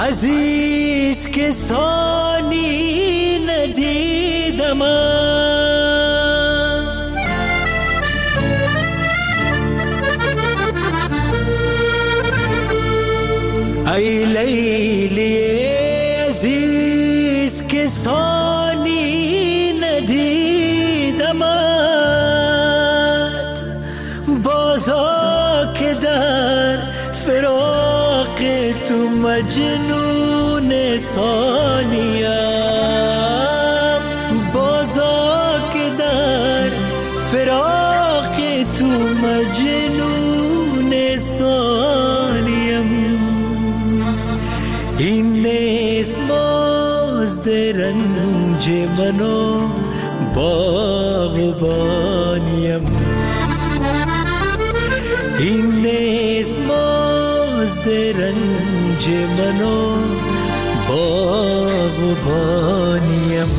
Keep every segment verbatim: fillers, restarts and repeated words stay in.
عزیز که ثانی ندیدم، ای لیلی عزیز که ثانی ندیدمت، بازا که در فراق تو مجنون ثانیم، بازا که در فراق تو مجنون ثانیم. این نیست مزد رنج من و باغبانیم، این نیست مزد رنج من و باغبانیم.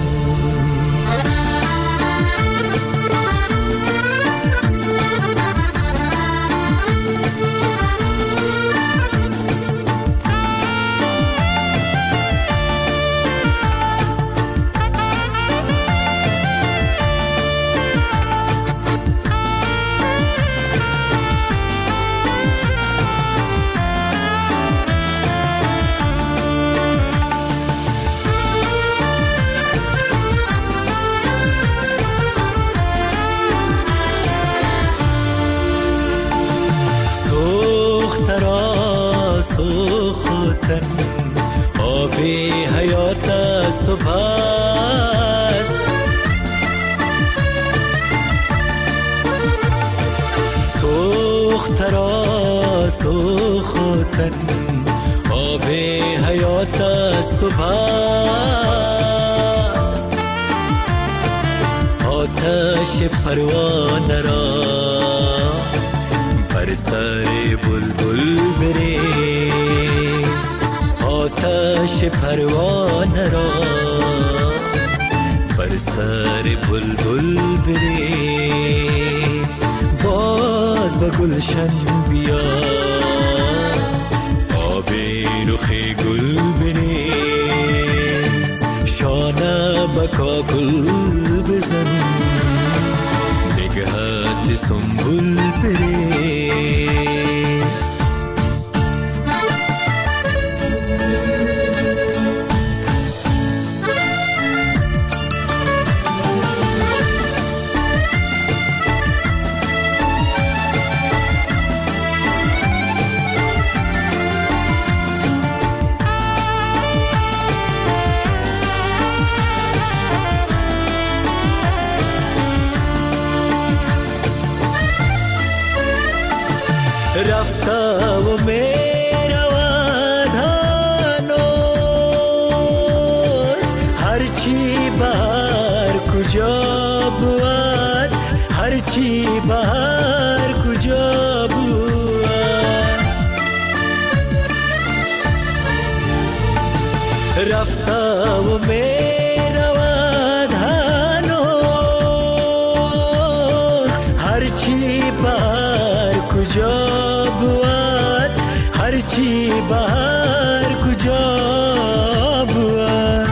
سوختن آب حیات است و بس، سوخت را سوختن آب حیات است و بس، آتش پروانه را بر سر بلبل بریز، آتش پروانه را بر سر بلبل بریز، باز به گلشن بیا آب رخ گل بریز، شانه به کاکل بزن نگهت سنبول بریز. رفته و می رود هنوز، هرچی بهر کجا بود، هرچی بهر کجا بود، رفته و می رود هنوز، هرچی بهر کجا بود، هرچی بهر کجا بود،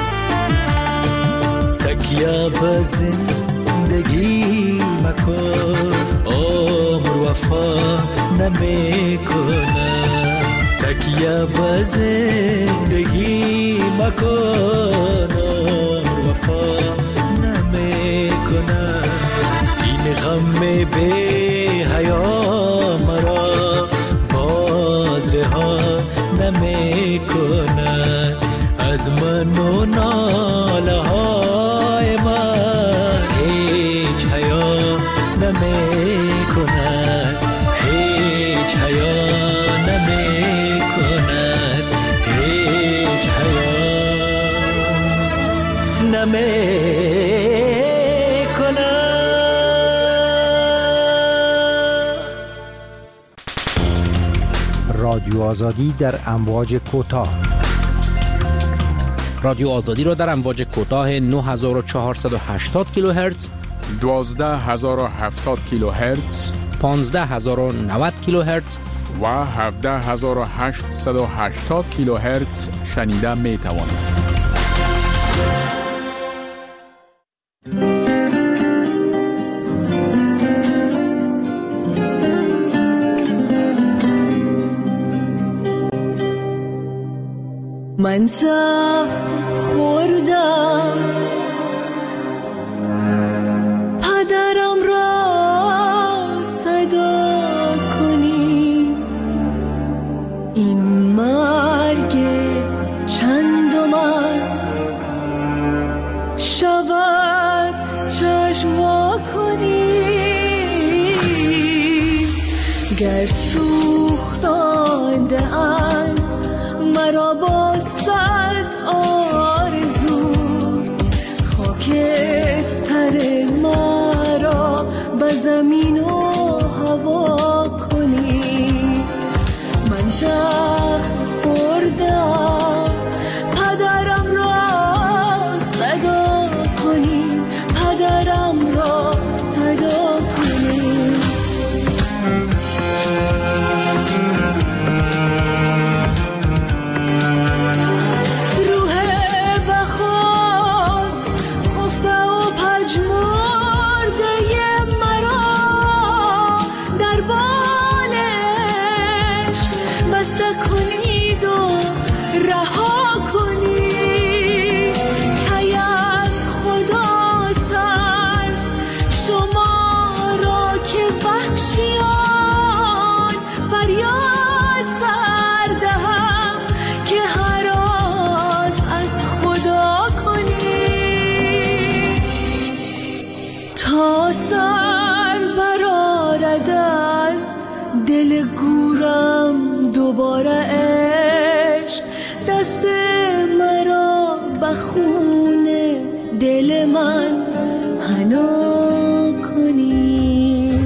تکیه به زندگی مکن عمر وفا نمی کنه، تکیه به زندگی مکن عمر وفا نمی کنه، این غم بی حیا مرا باز رها نمی کند، از من و ناله های من هیچ حیا نمی کند، هیچ حیا نمی کند، هیچ حیا نمی رادیو آزادی در امواج کوتاه. رادیو آزادی را در امواج کوتاه نه هزار و چهارصد و هشتاد کیلوهرتز، دوازده هزار و هفتاد کیلوهرتز، پانزده هزار و نود کیلوهرتز و هفده هزار و هشتصد و هشتاد کیلوهرتز شنیده می توانید. من زخم خوردم پدرم را صدا کنی، این مرگ چندم است شود چشم وا کنی، گر سوختانده ام مرا با صد آرزو، خاکستر مرا به زمین و هوا کنی. من زخم خوردم پدرم را صدا کنی، پدرم را صدا کنی. دل گورم دوباره عشق دست مرا بخونه، دل من حنا کنی.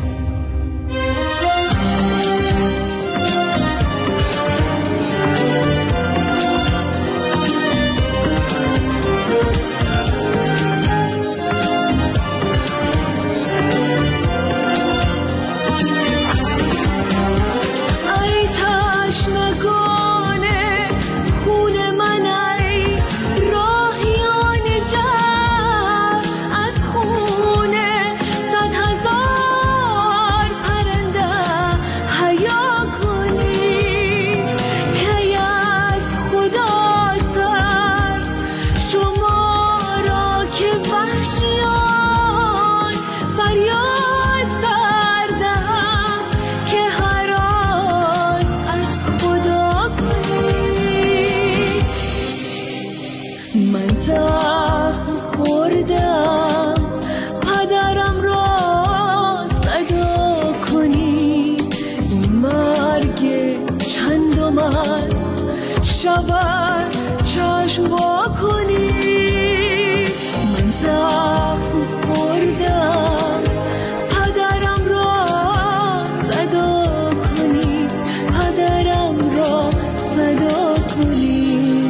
شود چشم وا کنی. من زخم خوردم پدرم را صدا کنی، پدرم را صدا کنی.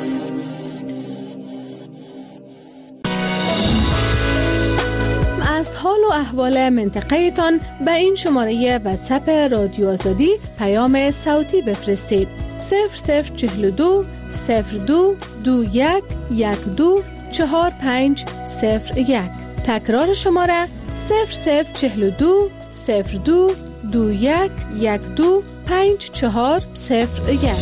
از حال و احوال منطقه تان به این شماره واتساپ رادیو آزادی پیام صوتی بفرستید. صفر صفر چهل و دو صفر دو دو یک یک دو چهار پنج صفر یک. تکرار شماره صفر صفر چهل و دو صفر دو دو یک یک دو پنج چهار صفر یک.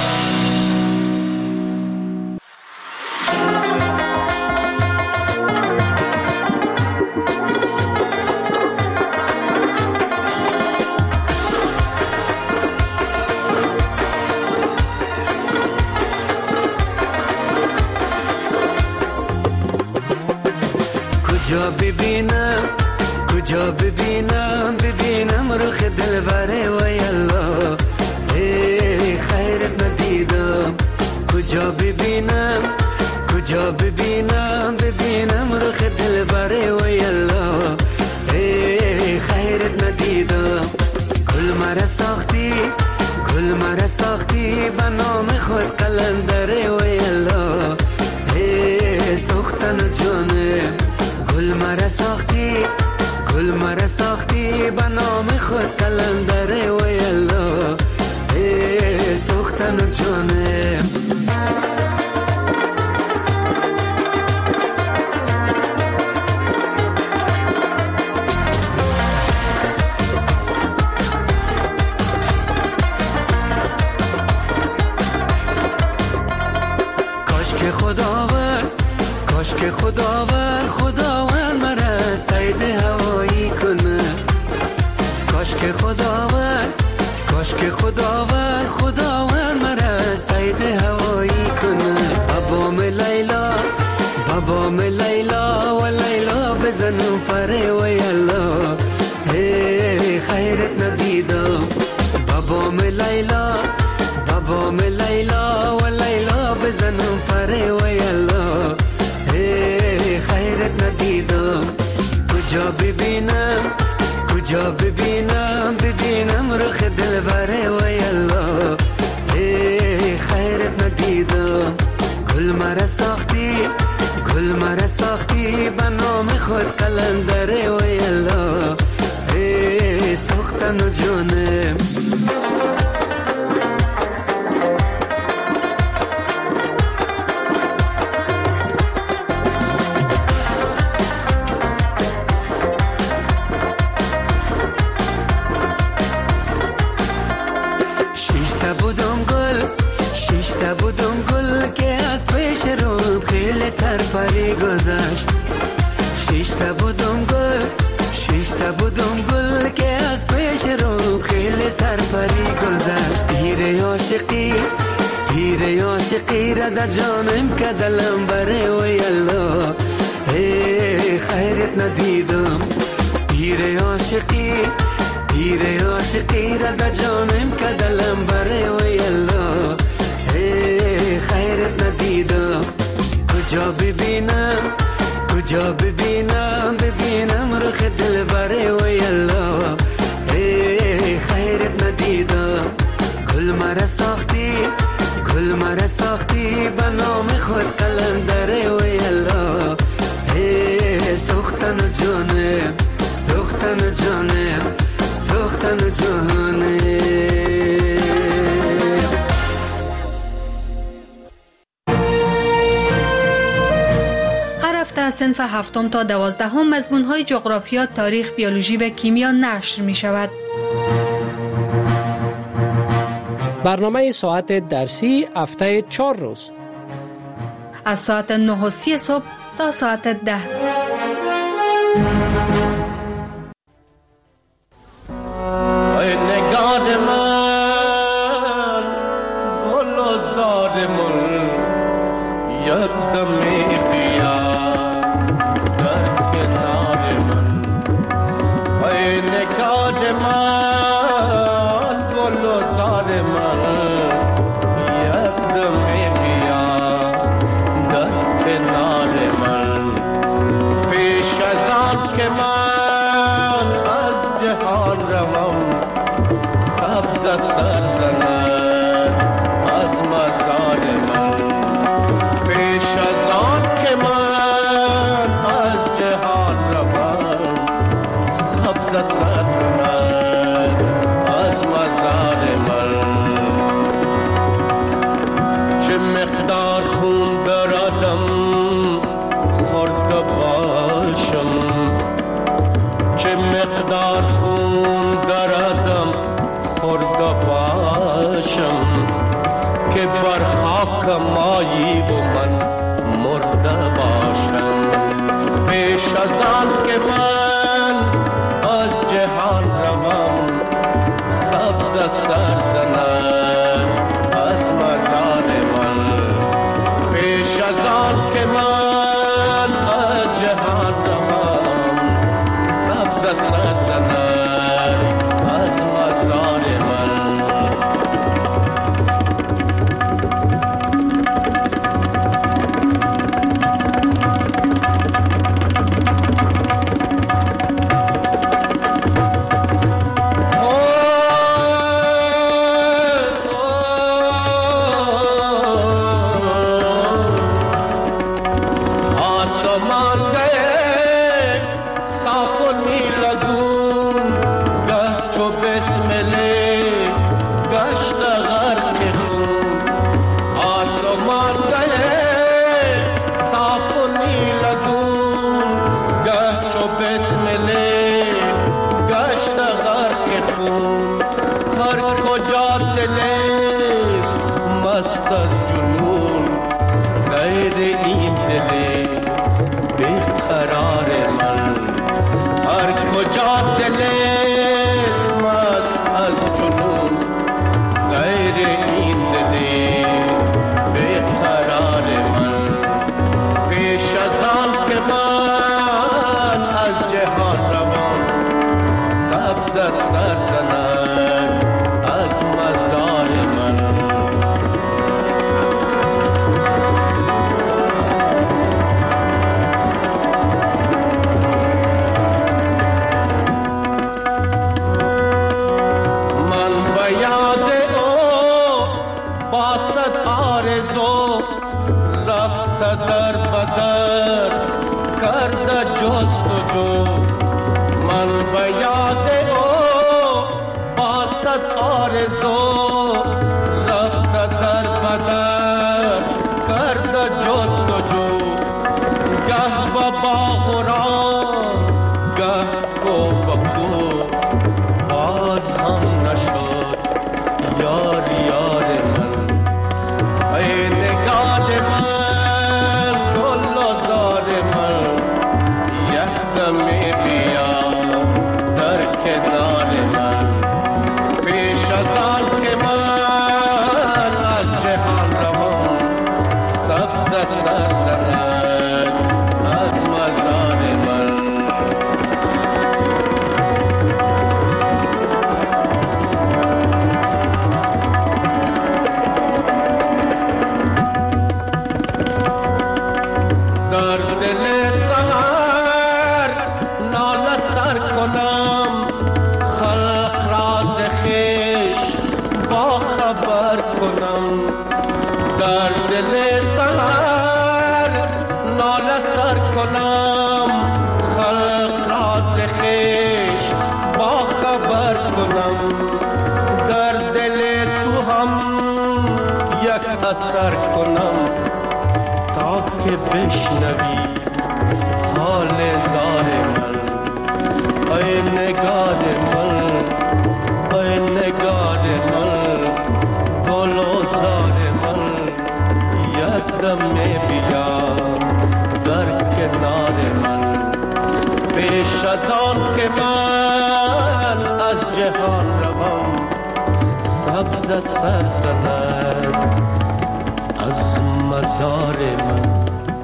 کجا ببینم کجا ببینم ببینم رخ دلبره و یلا ای خیرت ندیدم. کجا ببینم کجا ببینم ببینم رخ دلبره و یلا ای خیرت ندیدم. گل مرا ساختی گل مرا ساختی به نام خود قلندره و یلا ای سوختن جانم. گل مرا ساختی گل مرا ساختی به نام خود قلندره و یلا جانم کاش که خداوند کاش که خداوند خداوند مرا سید هوایی کنه کاش که خداوند کاش که خداوند خداوند مرا سید هوایی کنه بابام لیلا بابام لیلا و لیلا بزنم پره و یلا هی خیرت ندیدم بابام لیلا بابام لیلا و لیلا بزنم پره و یلا هی خیرت ندیدم کجا ببینم کجا ببینم ببینم رخ دلبره و یلا ای خیرت ندیدم گل مرا ساختی گل مرا ساختی به نام خود قلندره و یلا ای ساختن و جانم بودم گل که از پیش رو خیلی سرپری گذشت شیشتا بودم گل شیشتا بودم گل که از پیش رو خیلی سرپری گذشت تیر عاشقی تیر عاشقی را در جانم که دلم بره و یلا ای خیرت ندیدم تیر عاشقی تیر عاشقی را در جانم که دلم بره و یلا خیرت ندیدم کجا ببینم کجا ببینم ببینم رخ دلبره و یلا ای خیرت ندیدم گل مرا ساختی گل مرا ساختی به نام خود قلندره و یلا ای سوختن و جانم سوختن و جانم سوختن و جانم از صنف هفتم تا دوازدهم مضمون‌های جغرافیا، تاریخ، بیولوژی و کیمیا نشر می‌شود. برنامه ساعت درسی هفته چهار روز از ساعت نه و سی صبح تا ساعت ده. ای نگار من گل و زار من یک دمی بیا در کنار من ای نگار من گل و زار من یک دمی بیا در کنار من پیش از آن که من از جهان روم سبز سر زند از مزار من پیش از آن که من از جهان روم سبز سر زند از مزار من چه مقدار خون دردم خورده باشم چه مقدار خون دردم خورده باشم که بر خاک مایی و من مرده باشم پیش از آن که من از جهان روم سبز سر زند از مزار من پیش از آن که من از جهان روم سبز سر زند از مزار من در بدر کرده جستجو من به یاد او با صد آرزو رفته در بدر کرده جستجو گه با باغ و راه گه کو به کو باز هم نشد یار یار من ای نگاه من گل و زار من یک دمی بیا در کنار من پیش از آن که من از جهان روم سبز سر زند از مزار من در دل سحر ناله سر کنم خلق راز خویش با خبر کنم در دل سحر ناله سر کنم خلق راز خویش با خبر کنم در دل تو هم یک اثر کنم تا که بشنوی حال زار من ای نگاه من ای نگاه من گل و زار من یک دم بیا در کنار من پیش از آن که من از جهان روم سبز سر زند از مزار من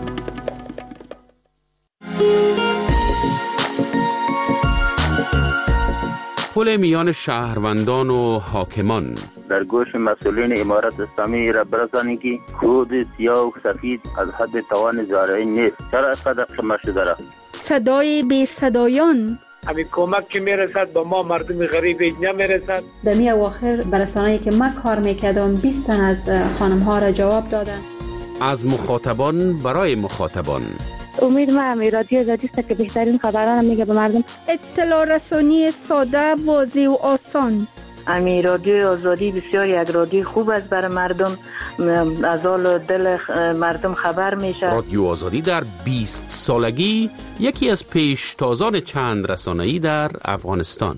پل میان شهروندان و حاکمان در گوش مسئولین امارت اسلامی را برسانید که خود سیاه و سفید از حد توان زارعی نیست. چرا اینقدر خمه شده را؟ صدای بی صدایان همین کمک که میرسد با ما مردم غریب نمیرسد. در می اواخر برسانه‌ای که من کار میکردم بیست تن از خانم ها را جواب دادن. از مخاطبان برای مخاطبان امید ما همی رادیو آزادی است که بهترین خبران میگه به مردم. اطلاع رسانی ساده، واضح و آسان. امی رادیو آزادی بسیار یک رادیو خوب است برای مردم، از حال دل مردم خبر میشه. رادیو آزادی در بیست سالگی یکی از پیشتازان چند رسانه‌ای در افغانستان.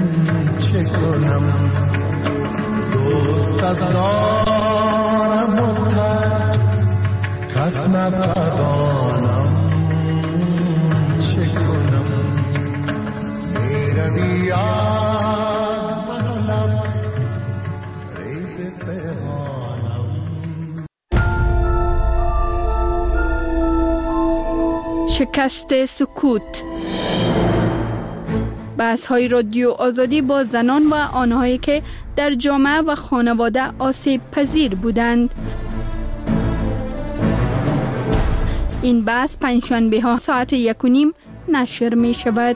چه کنم دوست از دارم و تک ندانم چه کنم میروی از منم ریز پیغانم. شکست سکوت. بحث‌های رادیو آزادی با زنان و آنهایی که در جامعه و خانواده آسیب پذیر بودند. این بحث پنجشنبه ها ساعت یک و نیم نشر می شود.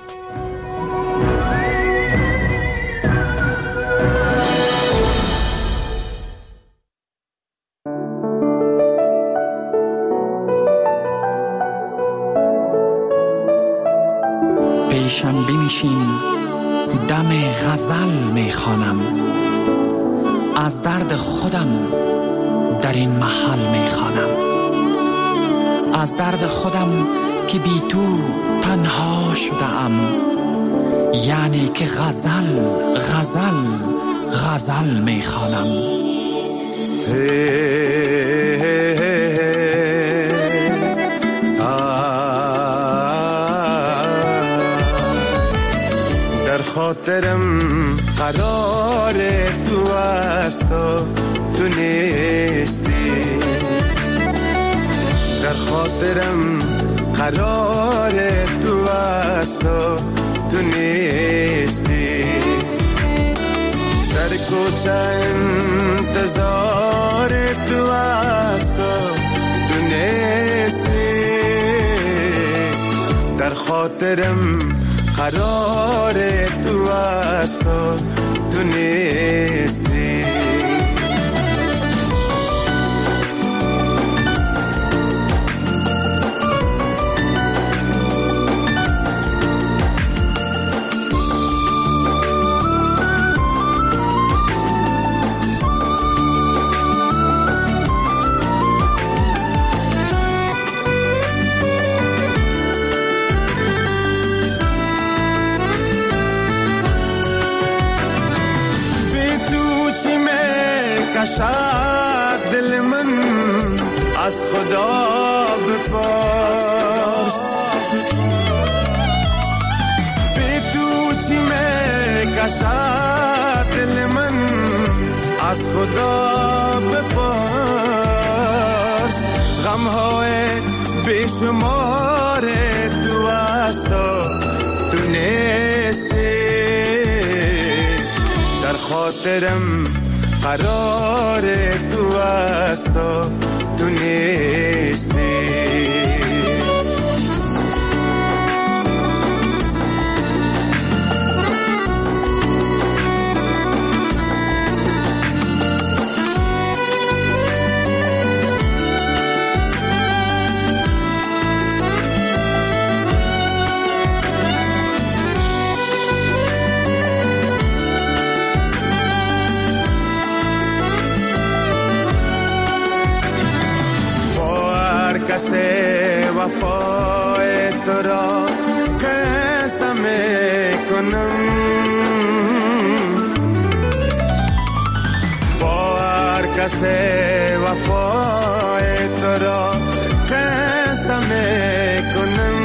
پیشم بنشین دم غزل می خوانم، از درد خودم در این محل می خوانم، از درد خودم که بی تو تنها شدم، یعنی که غزل غزل غزل می خوانم. خاطرم قرار تو است و تو نیستی، در خاطرم قرار تو است و تو نیستی، در کوچه انتظار تو است و تو نیستی، در خاطرم قرار تو است و تو نیستی. کشد دل من از خدا بپرس، بی تو چی می کشد دل من از خدا بپرس، غمهای بیشمار تو است و تو نیستی، در خاطرم قرار تو است و تو نیستی. کسی وفای تو را قسم میکنم، با هر کسی وفای تو را قسم میکنم،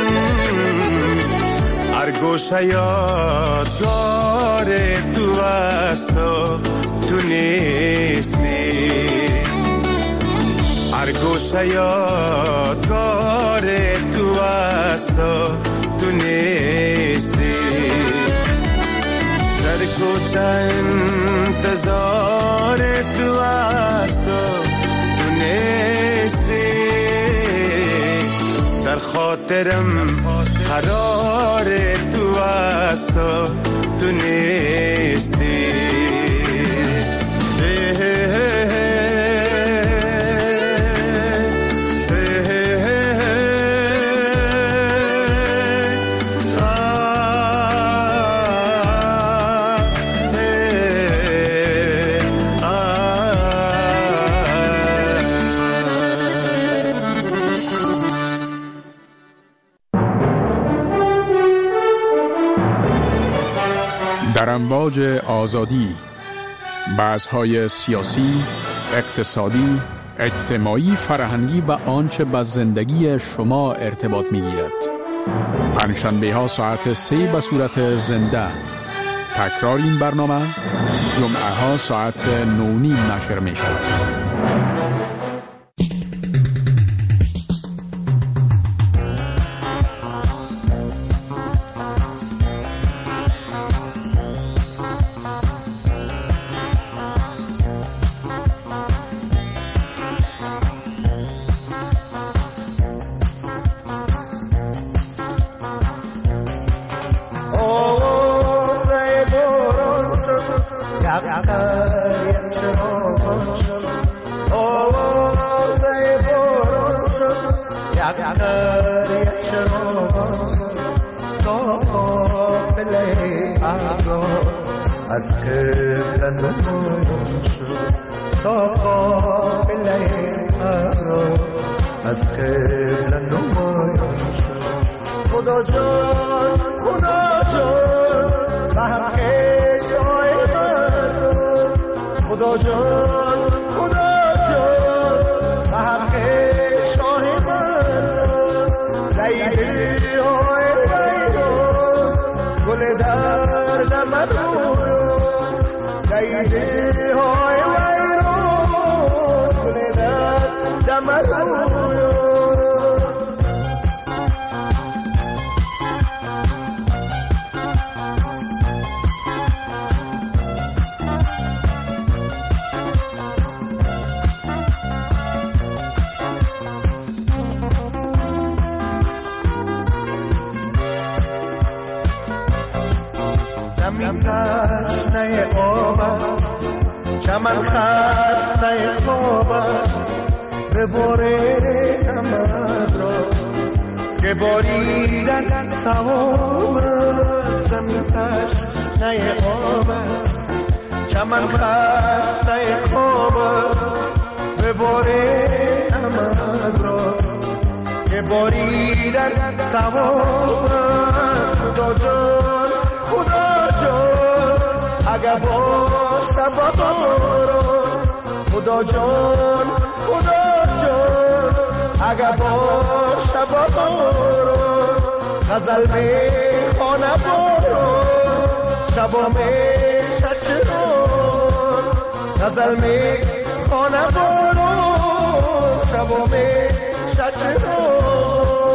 هر گوشه یادگار تو است و تو نیستی، هر گوشه یادگار تو است و تو نیستی، در کوچه انتظار تو است و تو نیستی، در خاطرم قرار تو است و تو نیستی. در امواج آزادی، بحث‌های سیاسی، اقتصادی، اجتماعی، فرهنگی و آنچه به زندگی شما ارتباط می‌گیرد. پنجشنبه ها ساعت سه به صورت زنده. تکرار این برنامه جمعه ها ساعت نو نیم نشر می شود. از قبل نمایان شد تا قابل ابرار، از قبل نمایان شد. خدا جان خدا جان به حق شاه مردم، خدا جان خدا جان به حق شاه مردم. لیلی های ویران گل درد من لیلی های ویران گل درد من زمین تشنه آب است، چمن خسته خواب است. بباره امد را که باریدن ثواب است. زمین تشنه آب است، چمن خسته خواب است. بباره امد را که باریدن ثواب است. خدا جان خدا جان اگر باشه باران، خدا جان خدا جان اگر باشه باران. غزل میخوانه باران شبا میشه چران. غزل میخوانه باران شبا میشه چران.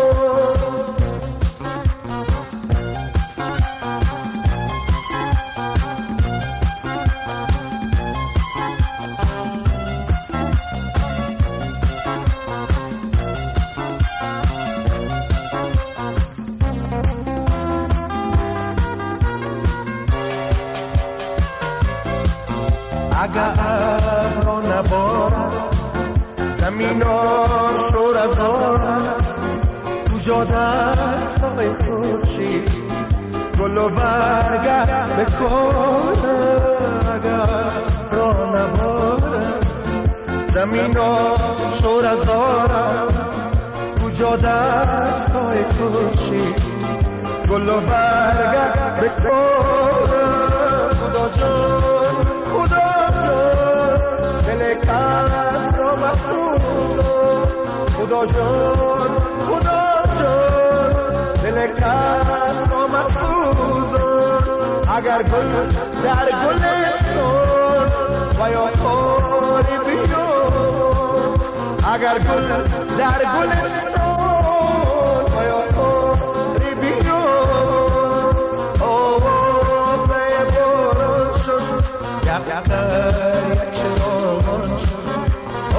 اگر ابرا نبارد زمین ها شور از آرد، کجا دستای خورشید گل و برگرد بکنه. اگر ابرا نبارد زمین ها شور از آرد، کجا دستای خورشید گل و برگرد بکنه. خدا جان خدا جان دل کس را مخصوص، خدا جان خدا جان دل کس را مخصوص. اگر گل در گلستان و یا خاری بیان، اگر گل در گلستان و یا خاری بیان. آوازه باران شد یقیقه یک چراغان شد.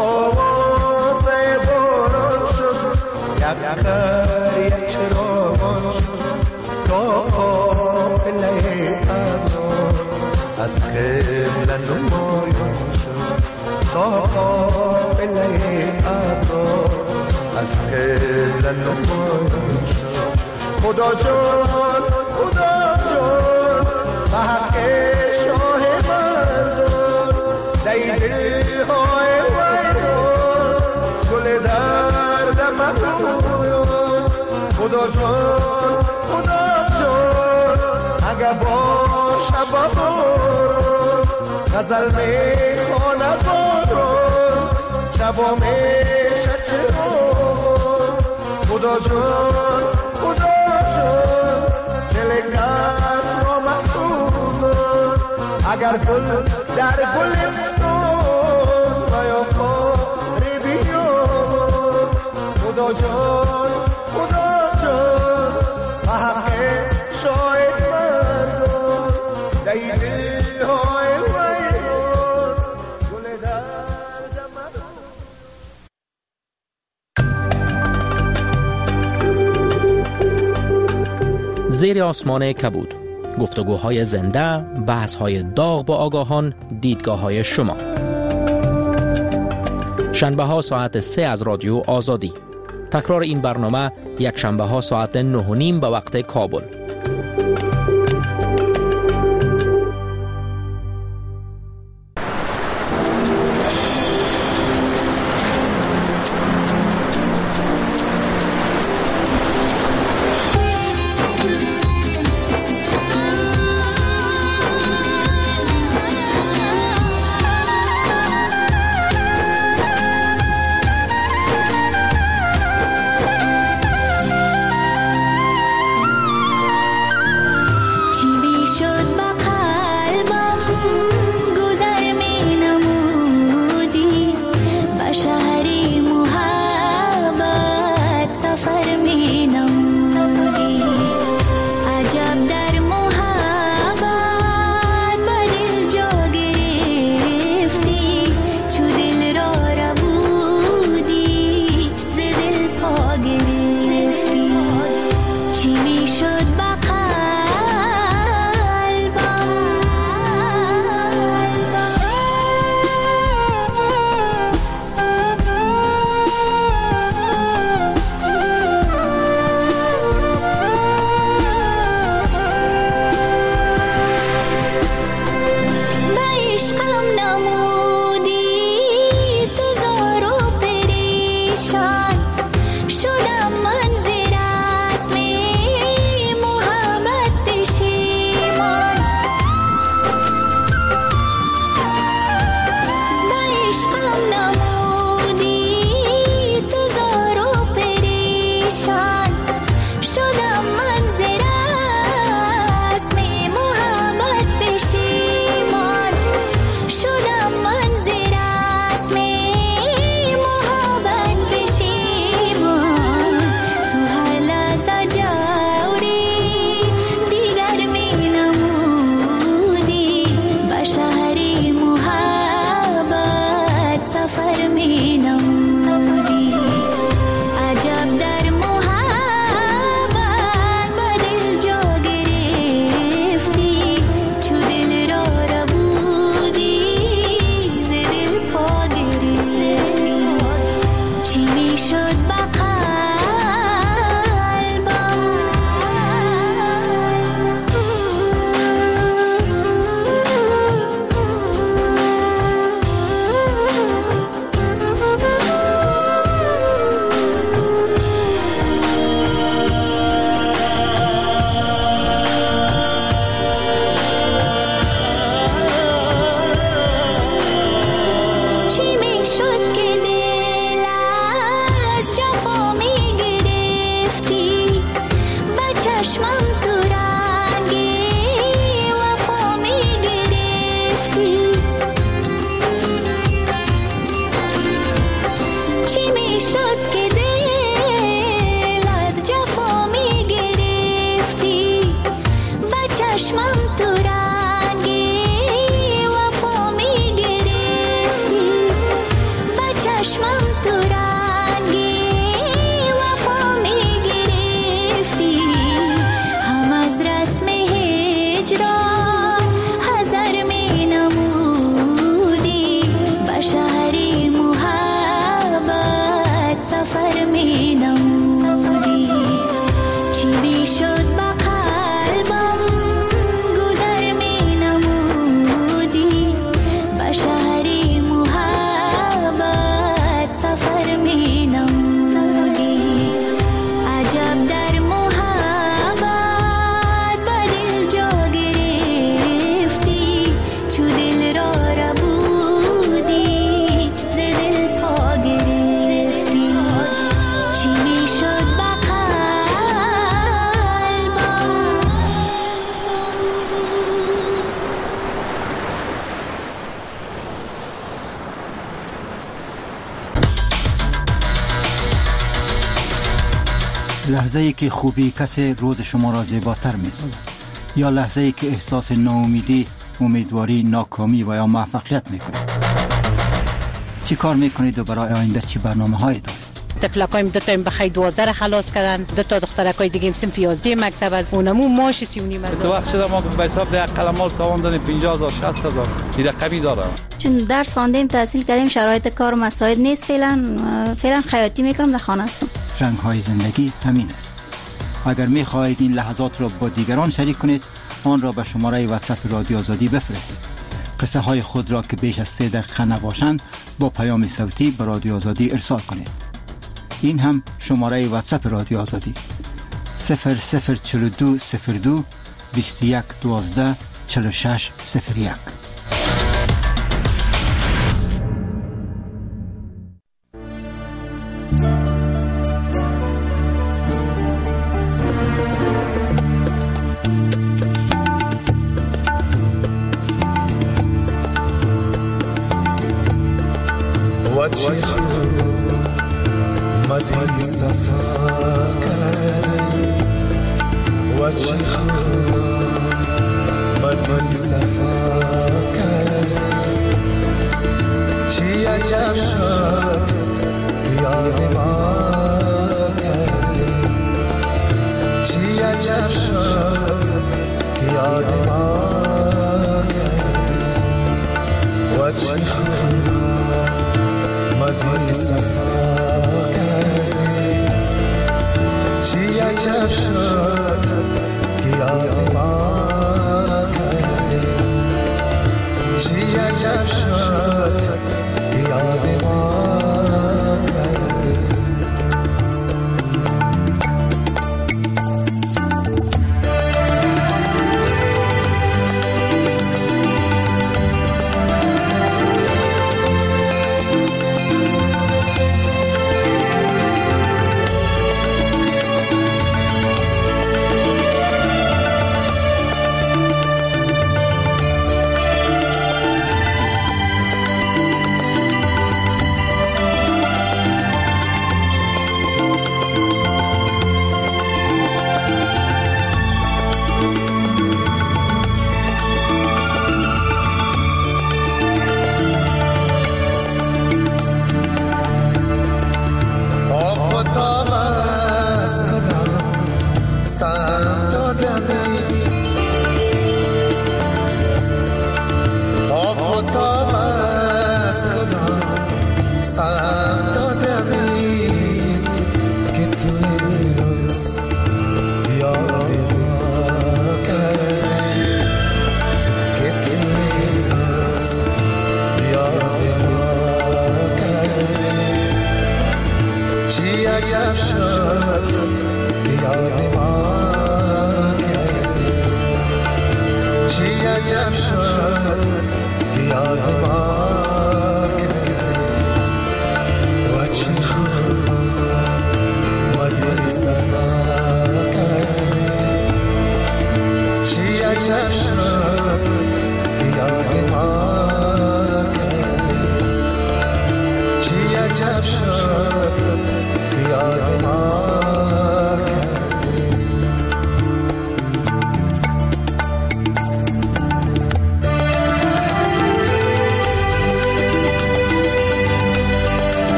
آوازه باران شد یقیقه یک چراغان شد. تا قافله ابرار از قبله نمایان شد. تا قافله ابرار از قبله نمایان شد. خدا جان خدا جان به حق شاه مردم. لیلی های ویران گل درد من خدا جان خدا جان اگر باشه برو غزل میخونه برو شبا میشه چرا خدا جان خدا جان دل کس را مخصوص اگر گل در گلستان و یا خاری بیاد خدا جان خدا جان به حق شاید مردم در دلهای ویران گل درد مردم. زیر آسمان کبود، گفتگوهای زنده، بحث‌های داغ با آگاهان، دیدگاه‌های شما. شنبه ها ساعت سه از رادیو آزادی. تکرار این برنامه یک شنبه ها ساعت نه و نیم به وقت کابل. لحظه ای که خوبی کسی روز شما را زیباتر می سازد، یا لحظه ای که احساس ناامیدی، امیدواری، ناکامی و یا موفقیت می کنید. چی کار می کنید و برای آینده چی برنامه هایی دارید؟ تفلکایم دو تا بخیر دوازده را خلاص کردن، دو تا دخترکای دیگه صنف یازده مکتب از اونمو ماش سی و نیم هزار. تو وقت شده ما به حساب ده قلمال تاوان دادیم پنجاه هزار شصت هزار این رقمی داره. چون درس خواندیم تحصیل کردیم شرایط کار مساعد نیست، فعلا فعلا خیاطی میکنم، در خانه هستم. رنگ های زندگی همین است. اگر می خواهید این لحظات را با دیگران شریک کنید، آن را به شماره واتساپ رادیو آزادی بفرستید. قصه های خود را که بیش از سه دقیقه نباشند با پیام صوتی به رادیو آزادی ارسال کنید. این هم شماره واتساپ رادیو آزادی صفر صفر چهل و دو صفر دو بیست و یک دوازده چهل و شش صفر یک.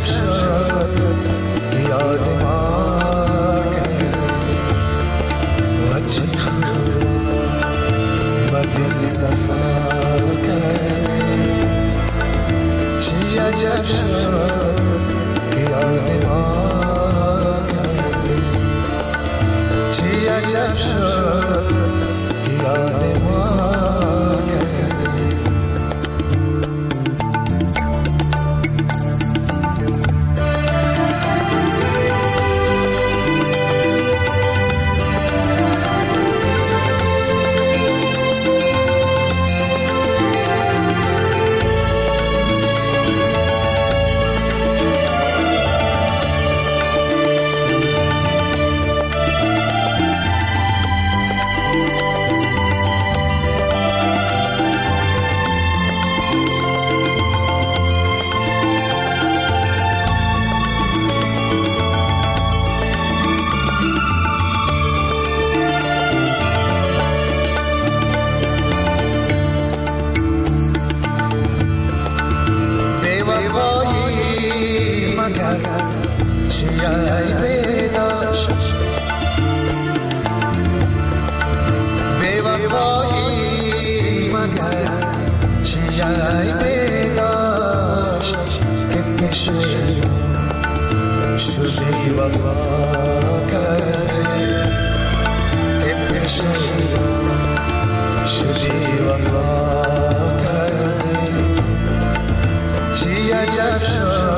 شد که یاد ما کردی و چی خوب با دل صفا کردی چی عجب شد که یاد ما کردی چی عجب شد که یاد ما شدی وفا کردی که پیش شدی وفا کردی چی عجب شد